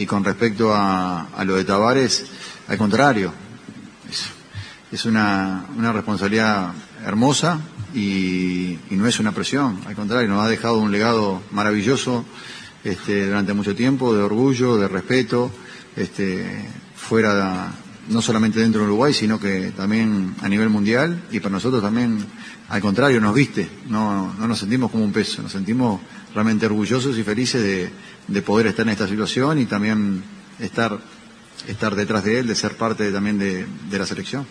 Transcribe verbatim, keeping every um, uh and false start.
Y con respecto a, a lo de Tavares, al contrario, es, es una, una responsabilidad hermosa y, y no es una presión, al contrario, nos ha dejado un legado maravilloso este, durante mucho tiempo, de orgullo, de respeto, este, fuera, no solamente dentro de Uruguay, sino que también a nivel mundial, y para nosotros también, al contrario, nos viste, no, no nos sentimos como un peso, nos sentimos realmente orgullosos y felices de, de poder estar en esta situación y también estar, estar detrás de él, de ser parte también de, de la selección.